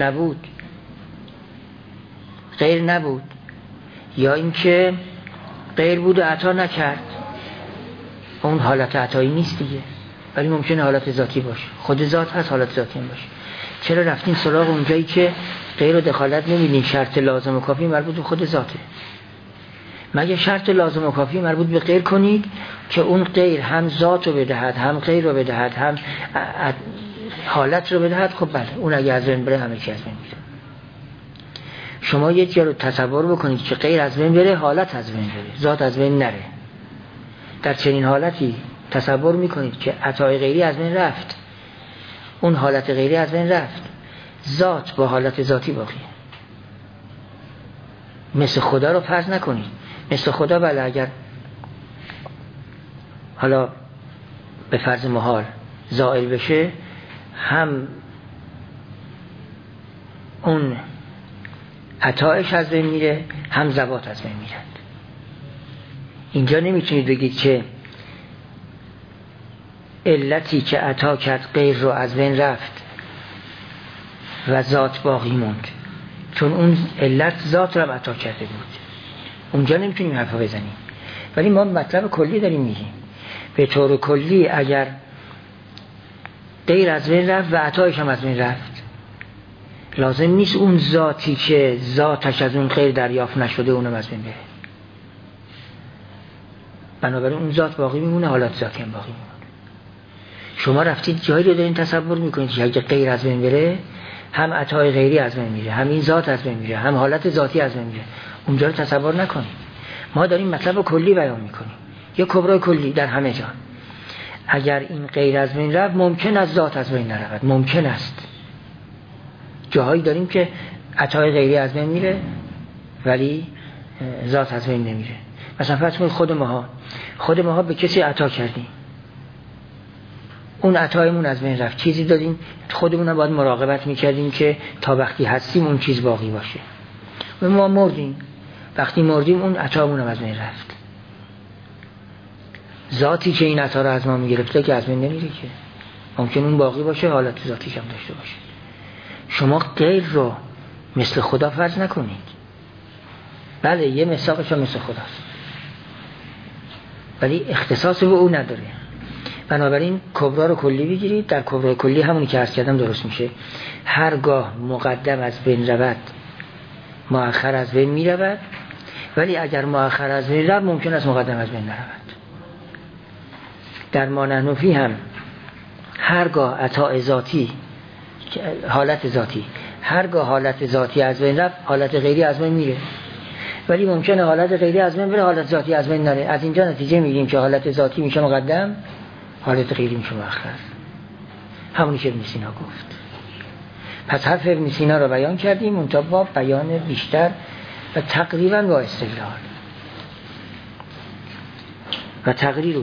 نبود یا اینکه غیر بود و عطا نکرد، اون حالت عطایی نیست دیگه، ولی ممکنه حالت ذاتی باشه. خود ذات هست، حالت ذاتی هم باشه. چرا رفتین سراغ اونجایی که غیر و دخالت نمیدین؟ شرط لازم و کافی مربوط به خود ذاته. مگه شرط لازم و کافی مربوط به غیر کنید که اون غیر هم ذات رو بدهد، هم غیر رو بدهد، هم حالت رو بدهد. خب بله، اون اگه از بین بره همه چی از بین میره. شما یه جا رو تصور بکنید که غیر از بین بره، حالت از بین بره، ذات از بین نره. در چنین حالتی تصور میکنید که عطای غیری از بین رفت، اون حالت غیری از بین رفت، ذات با حالت ذاتی باقیه. مثل خدا رو فرض نکنید. مثل خدا بله، اگر حالا به فرض محال زائل بشه، هم اون عطایش از بین میره، هم زوات از بین میرند. اینجا نمیتونید بگید که علتی که عطا کرد غیر رو از بین رفت و ذات باقی موند، چون اون علت ذات رو هم عطا کرده بود. اونجا نمیتونیم حرفا بزنیم. ولی ما مطلب کلی داریم میگیم. به طور کلی اگر غیر از بین رفت و عطایش هم از بین رفت، لازم نیست اون ذاتی که ذاتش از اون غیر دریافت نشده اونم از بین بره. بنابراین اون ذات باقی میمونه، حالت ذاتی هم باقی میمونه. شما رفتید جایی رو دارین تصور میکنید که اگه غیر از بین بره، هم عطای غیری از بین میره، هم این ذات از بین میره، هم حالت ذاتی از بین میره. اونجا رو تصور نکنید. ما داریم مطلب کلی بیان میکنیم، یا کبرای کلی در همه جا. اگر این غیر از بین رفت، ممکن است ذات از بین نرود، ممکن است. جاهایی داریم که عطای غیری از بین میره ولی ذات از بین نمیره. مثلا فرض کنید خود ماها به کسی عطا کردیم، اون عطایمون از بین رفت، چیزی دادیم، خودمون هم باید مراقبت میکردیم که تا وقتی هستیم اون چیز باقی باشه. و ما مردیم، وقتی مردیم اون عطامون هم از بین رفت. ذاتی که این عطا رو از ما میگرفته که از بین نمیره، که ممکن اون باقی باشه، حالت ذاتیش هم داشته باشه. شما غیر رو مثل خدا فرض نکنید. بله یه مساقش هم مثل خداست، ولی اختصاص به او نداره. بنابراین کبرا رو کلی بگیرید. در کبرای کلی همونی که عرض کردم درست میشه. هرگاه مقدم از بین رود، مؤخر از بین می رود ولی اگر مؤخر از بین رفت ممکن است مقدم از بین نرود. در ما نحن فیه هم هرگاه عطا ذاتی حالت ذاتی هرگاه حالت ذاتی از بین رفت حالت غیری از بین میره، ولی ممکنه حالت غیری از بین بره حالت ذاتی از بین نره. از اینجا نتیجه میگیریم که حالت ذاتی میشه مقدم، حالت غیری میشه مؤخر. همونی که ابن سینا گفت. پس حرف ابن سینا رو بیان کردیم منتها با بیان بیشتر و تقریبا با استدلال و تقریره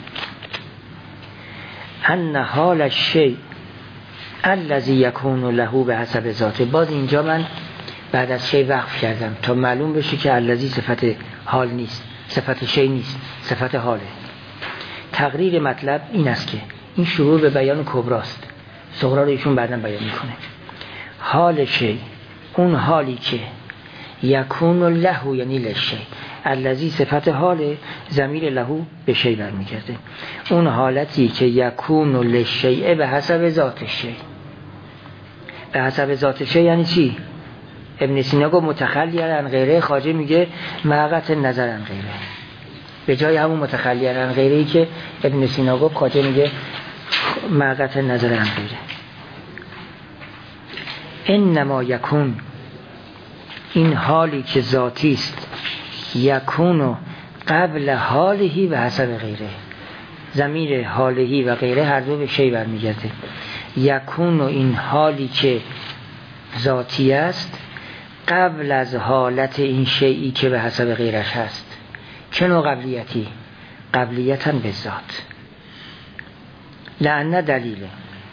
ان حال الشیء الذی یکون له به حسب ذاته. باز اینجا من بعد از شیء وقف کردم تا معلوم بشه که الذی صفت حال نیست، صفت شیء نیست، صفت حاله. تقریر مطلب این است که این شروع به بیان کبراست، صغرا رو ایشون بعداً بیان میکنه. حال شیء، اون حالی که یکون له یعنی لشیء، الذی صفت حال ضمیر له به شیء برمیگرده. اون حالتی که یکون لشیء به حسب ذات شیء. به حسب ذات شیء یعنی چی؟ ابن سینا گفت متخلی عن غیره، خواجه میگه معقت نظر عن غیره. به جای همون متخلی عن غیره‌ای که ابن سینا گفت خواجه میگه معقت نظر عن غیره. انما یکون، این حالی که ذاتی است، یکون قبل حالهی و حسب غیره. ضمیر حالهی و غیره هر دو به شیء برمیگرده. یکون این حالی که ذاتی است قبل از حالت این شیئی که به حسب غیرش هست. چه نوع قبلیتی؟ قبلیتاً به ذات. لأن دلیله،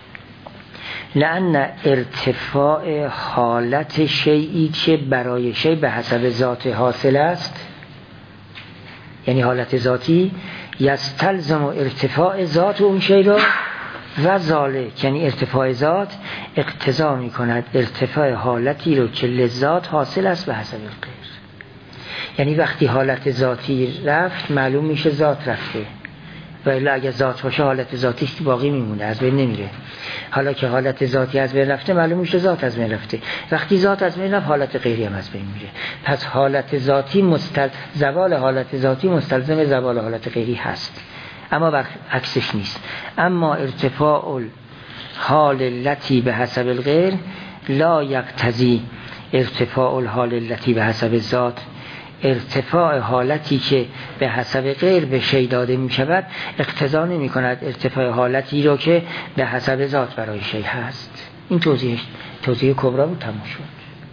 لأن ارتفاع حالت شیئی که برای شیء به حسب ذات حاصل است، یعنی حالت ذاتی، یستلزم ارتفاع ذات اون شیء را و ذالک، یعنی ارتفاع ذات اقتضا می کند ارتفاع حالتی رو که لذات حاصل است به حسب غیر. یعنی وقتی حالت ذاتی رفت معلوم میشه ذات رفته، و الا اگه ذات باشه حالت ذاتیش باقی میمونه، از بین نمیره. حالا که حالت ذاتی از بین رفته معلوم میشه ذات از بین رفته. وقتی ذات از بین رفت حالت غیری هم از بین میره. پس حالت ذاتی زوال حالت ذاتی مستلزم زوال حالت غیری هست، اما عکسش نیست. اما ارتفاع حال التی به حسب الغیر لا یقتضی ارتفاع الحال التی به حسب ذات. ارتفاع حالتی که به حسب غیر به شیء داده می شود اقتضا نمی کند ارتفاع حالتی رو که به حسب ذات برای شیء هست. این توضیح کبرا بود، تموم شد.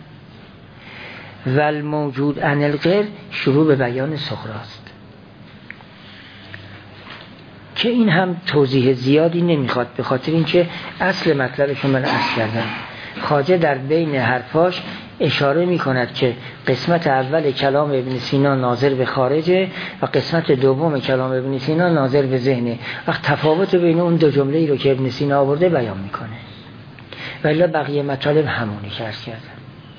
و الموجود عن الغیر شروع به بیان صغراست که این هم توضیح زیادی نمیخواد، به خاطر اینکه اصل مطلبش من عرض کردم. خواجه در بین حرفاش اشاره می کند که قسمت اول کلام ابن سینا ناظر به خارجه و قسمت دوم کلام ابن سینا ناظر به ذهنه. وقت تفاوت بین اون دو جمله ای رو که ابن سینا آورده بیان میکنه، ولی بقیه مطالب همونی که عرض کردم.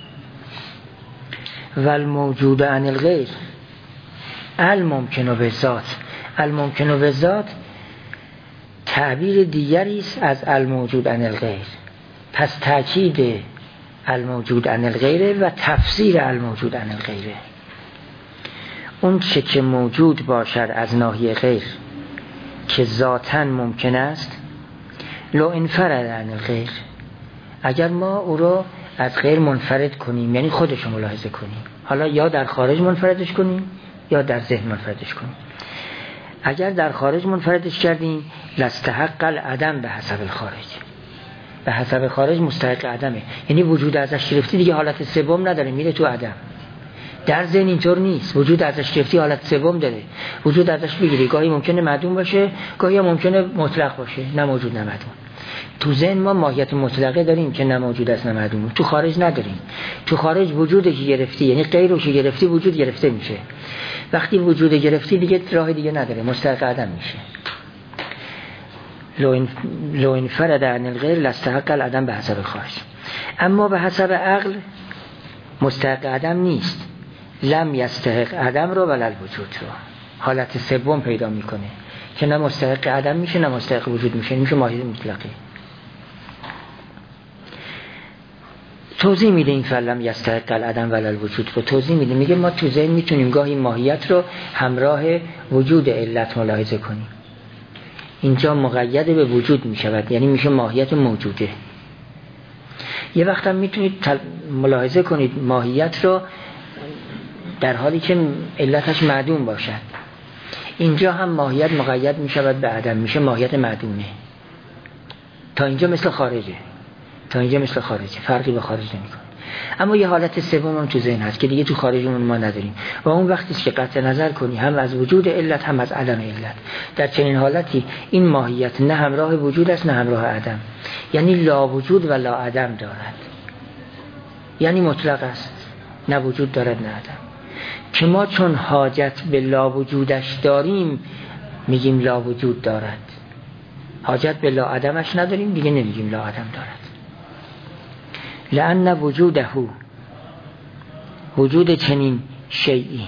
و الموجود عن الغیر الممکن بالذات. الممکن بالذات تعبیر دیگری است از الموجود عن الغیر. پس تأکید الموجود عن الغیره و تفسیر الموجود عن الغیره. اون چه که موجود باشد از ناحیه غیر که ذاتاً ممکن است، لو انفرد عن الغیر، اگر ما او رو از غیر منفرد کنیم، یعنی خودش رو ملاحظه کنیم، حالا یا در خارج منفردش کنیم یا در ذهن منفردش کنیم. اگر در خارج منفردش کردیم لاستحق العدم به حسب الخارج، به حسب خارج مستحق عدمه، یعنی وجود ازش گرفتی دیگه حالت سوم نداره، میره تو عدم. در ذهن اینطور نیست، وجود ازش گرفتی حالت سوم داره، وجود ازش بگیری گاهی ممکنه معدوم باشه، گاهی ممکنه مطلق باشه، نه موجود نه معدوم. تو ذهن ما ماهیت مطلقه داریم که نه موجود است نه معدوم، تو خارج نداریم. تو خارج وجودی که گرفتی، یعنی غیر رو که گرفتی وجود گرفته میشه. وقتی وجود گرفتی دیگه راه دیگه نداره، مستحق عدم میشه. لو انفرد عن الغیر لاستحق العدم به حسب الخارج. اما به حسب عقل مستحق عدم نیست، لم یستحق عدم رو ولی الوجود رو، حالت سوم پیدا میکنه که نه مستحق عدم میشه نه مستحق وجود میشه، میشه ماهیت مطلقه. توضیح میده این فلم یستحق العدم ولی الوجود رو توضیح میده، میگه ما تو ذهن میتونیم گاهی ماهیت رو همراه وجود علت ملاحظه کنیم. اینجا مقید به وجود میشود، یعنی میشه ماهیت موجوده. یه وقت هم میتونید ملاحظه کنید ماهیت رو در حالی که علتش معدوم باشد. اینجا هم ماهیت مقید میشود به عدم، میشه ماهیت معدومه. تا اینجا مثل خارجه، فرقی به خارج نمیکنه. اما یه حالت سوم هم تو ذهن هست که دیگه تو خارجمون ما نداریم و اون وقتی است که قطع نظر کنی هم از وجود علت هم از عدم علت. در چنین حالتی این ماهیت نه همراه وجود است نه همراه عدم، یعنی لا وجود و لا عدم دارد، یعنی مطلق است، نه وجود دارد نه عدم. که ما چون حاجت به لا وجودش داریم میگیم لا وجود دارد، حاجت به لا عدمش نداریم دیگه نمیگیم لا عدم دارد. لأن وجوده، وجود چنین شیئی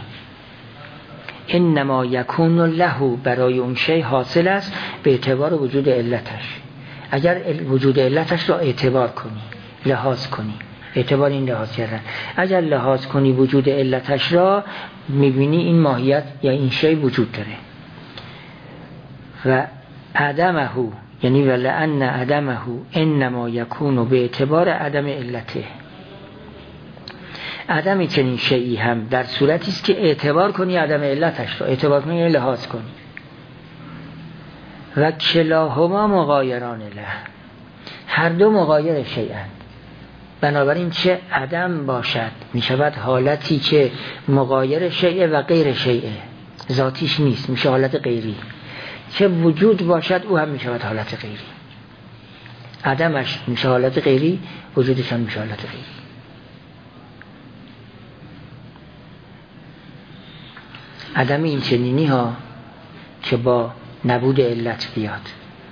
انما یکون له، برای اون شیء حاصل است به اعتبار وجود علتش. اگر وجود علتش را اعتبار کنی، لحاظ کنی، اعتبار این لحاظ کردن، اگر لحاظ کنی وجود علتش را میبینی این ماهیت یا این شیء وجود داره. و عدمه، یعنی ولأن عدمه انما یکون به اعتبار عدم علته. عدم چنین شیئی هم در صورتی است که اعتبار کنی عدم علتش رو، اعتبار کنی یعنی لحاظ کنی. و کلاهما مغایران له، هر دو مغایر شیئند. بنابراین چه عدم باشد میشود حالتی که مغایر شیء و غیر شیء، ذاتیش نیست، میشه حالت غیری. چه وجود باشد او هم میشود حالت غیری. عدمش میشه حالت غیری، وجودش هم میشه حالت غیری. عدم این چنینی ها که با نبود علت بیاد.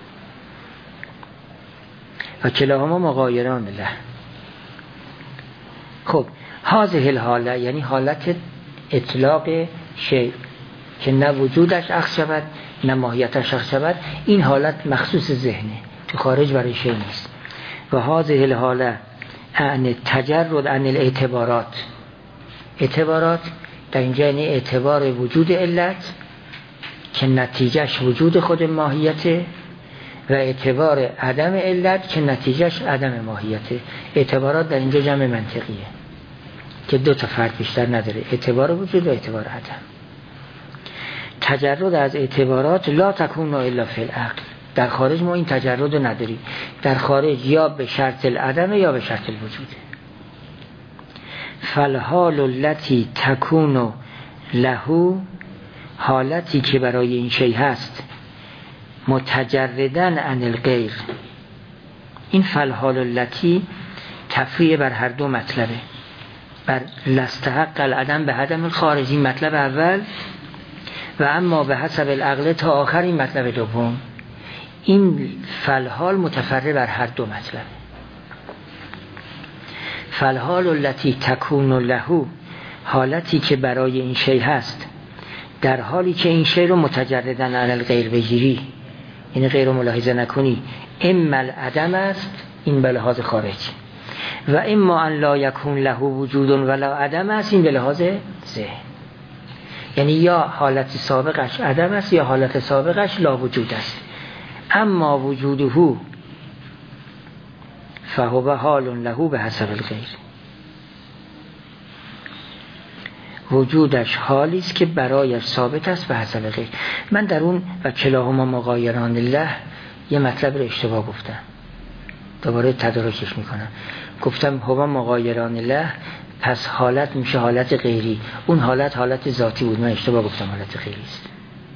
و کلاهما مغایران له. خب هذه الحاله یعنی حالت اطلاق شیء که نه وجودش اخذ شود نه ماهیتش اخذ شود، این حالت مخصوص ذهنه، تو خارج برای شیء نیست. و هذه الحاله عن تجرد عن الاعتبارات، اعتبارات در اینجا یعنی اعتبار وجود علت که نتیجهش وجود خود ماهیته و اعتبار عدم علت که نتیجهش عدم ماهیته. اعتبارات در اینجا جمع منطقیه که دو تا فرد بیشتر نداره، اعتبار وجود و اعتبار عدم. تجرد از اعتبارات لا تکون الا فی العقل. در خارج ما این تجرد رو نداریم، در خارج یا به شرط العدم یا به شرط الوجود. فالحال التي تکون له، حالتی که برای این شیء هست متجردن عن الغیر. این فالحال التي تفریع بر هر دو مطلبه، بر لستحق العدم به عدم الخارجی مطلب اول و اما به حسب العقل تا آخر این مطلب دوم. این فالحال متفرع بر هر دو مطلب. فالحال التي تکون له، حالتی که برای این شیء هست در حالی که این شیء رو متجردن عن الغیر بگیری، یعنی غیر رو ملاحظه نکنی، اما العدم است، این به لحاظ خارج، و اما ان لا یکون له وجود ولا عدم است، این به لحاظ ذهن. یعنی یا حالت سابقش عدم است یا حالت سابقش لا وجود است. اما وجوده فهو حال له به حسب الغیر، وجودش حالی است که برایش ثابت است به حسب غیر. من در اون و کلاهما مغایران له یه مطلب رو اشتباه گفتم، دوباره تدارکش میکنم. گفتم هما مغایران له، پس حالت میشه حالت غیری، اون حالت ذاتی بود، من اشتباه گفتم، حالت غیری است.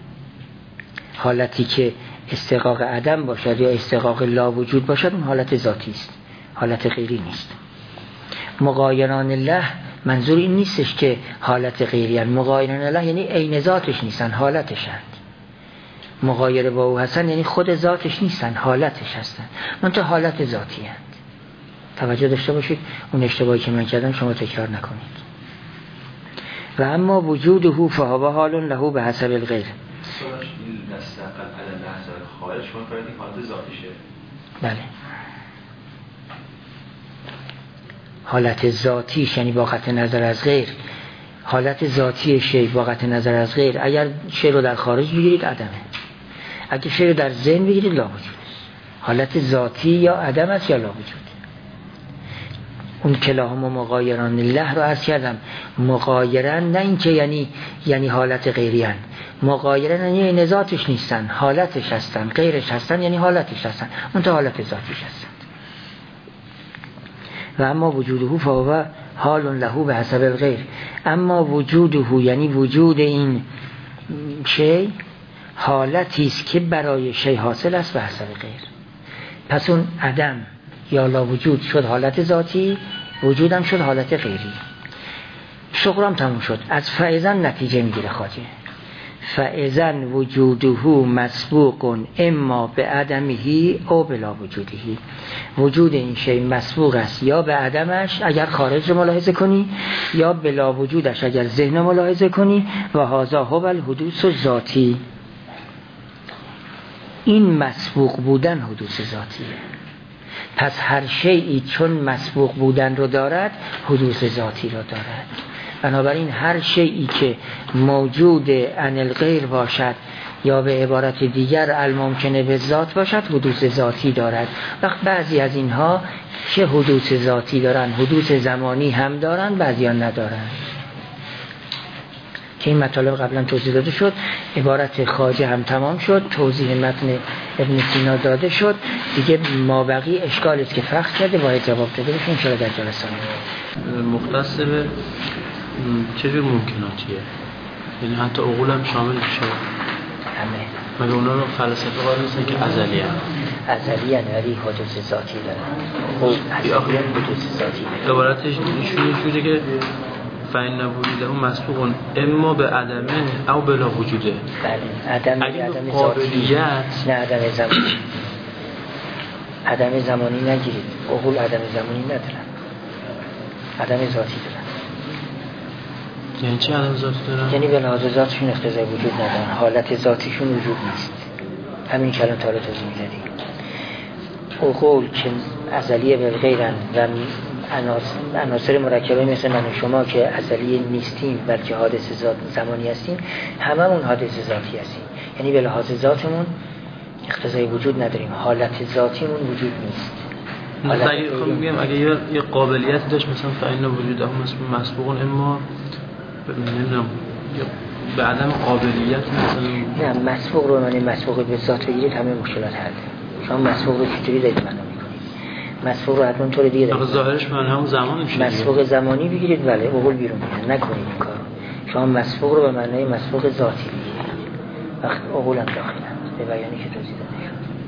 حالتی که استحقاق عدم باشد یا استحقاق لا وجود باشد اون حالت ذاتی است، حالت غیری نیست. مغایران له منظور این نیستش که حالت غیری هستند، مغایران له یعنی عین ذاتش نیستن، حالتشند. مغایر با او هستن یعنی خود ذاتش نیستن، حالتش هستن، منتها حالت ذاتی هستند. توجه داشته باشید، اون اشتباهی که من کردم شما تکرار نکنید. و اما وجوده فهو حال له به حسب الغیر. این دستقل علی لحظه خارج شما فرض حالت ذاتیشه. بله. حالت ذاتیش یعنی با قطع نظر از غیر، حالت ذاتی شی با قطع نظر از غیر، اگر شی رو در خارج بگیرید عدمه، اگر شی رو در ذهن بگیرید لا وجود. حالت ذاتی یا عدم است یا لا وجود. اون کلاهما مغایران الله رو عرض کردم. مغایرن نه این که یعنی حالت غیریان، مغایرن یعنی ذاتش نیستن، حالتش هستن، غیرش هستن یعنی حالتش هستن، اون تا حالت ذاتش هستن. و اما وجوده فهو حال له به حسب الغیر، اما وجوده یعنی وجود این شی حالتی است که برای شی حاصل است به حسب غیر. پس اون عدم یا لا وجود شد حالت ذاتی، وجودم شد حالت غیری. شغلم تموم شد. از فاذن نتیجه میگیره خواجه، فاذن وجوده مسبوق اما به عدمه او بلا وجوده. وجود این شی مسبوق است یا به عدمش اگر خارج رو ملاحظه کنی، یا بلا وجودش اگر ذهن ملاحظه کنی. و هذا هو الحدوث الذاتی. این مسبوق بودن حدوث ذاتیه. پس هر شیئی چون مسبوق بودن رو دارد حدوث ذاتی رو دارد. بنابراین هر شیئی که موجود عن الغیر باشد یا به عبارت دیگر الممکنه به ذات باشد حدوث ذاتی دارد. وقت بعضی از اینها که حدوث ذاتی دارن حدوث زمانی هم دارن، بعضی ها ندارن، که این مطالب قبلا توضیح داده شد. عبارت خواجه هم تمام شد، توضیح متن ابن سینا داده شد، دیگه مابقی اشکالی است که فقط کرده باید جواب داده بشه انشاءالله در جلسه مختص به چجور ممکناتیه، یعنی حتی عقول هم شامل میشه همه، مگه اونا رو فلسفه قرار نیستن که ازلی هم ولی حدوث ذاتی دارن. ازلی هم حدوث ذاتی دارن. عبارتش اینجوریه که فإن وجوده مسبوق اما به عدمه او بلا وجوده. بله، عدم قابلیت، نه عدم زمانی. عدم زمانی نگیرید، عقول عدم زمانی ندارن، عدم ذاتی دارن. یعنی چه عدم ذاتی دارن؟ یعنی به لحاظ ذاتشون اقتضای وجود ندارن، حالت ذاتیشون وجود نیست. همین کلام تا رو توضیح میدادیم. عقول که ازلیه به غیرن و عناصر مرکبه مثل من و شما که ازلی نیستیم بلکه حادث زمانی هستیم، هممون حادث ذاتی هستیم. یعنی به لحاظ ذاتمون اقتضای وجود نداریم، حالت ذاتیمون وجود نیست. اگه یه قابلیت داشت مثلا فإن وجوده مسبوق اما نمیدونم به عدم قابلیت مثلا، نه مسبوق رو معنی مسبوق به ذات بگیرید همه مشکلات حل. شما مسبوق رو چجوری دارید معنا میکنید؟ مسبوق رو حتما طور دیگه دارید. ظاهرش من همون زمان میشه. مسبوق زمانی بگیرید بله، عقول بیرون میاد، نکنید این کارو. شما مسبوق رو به معنای مسبوق ذاتی بگیرید. وقت عقول هم داخلند به بیانی که توضیح داده شد.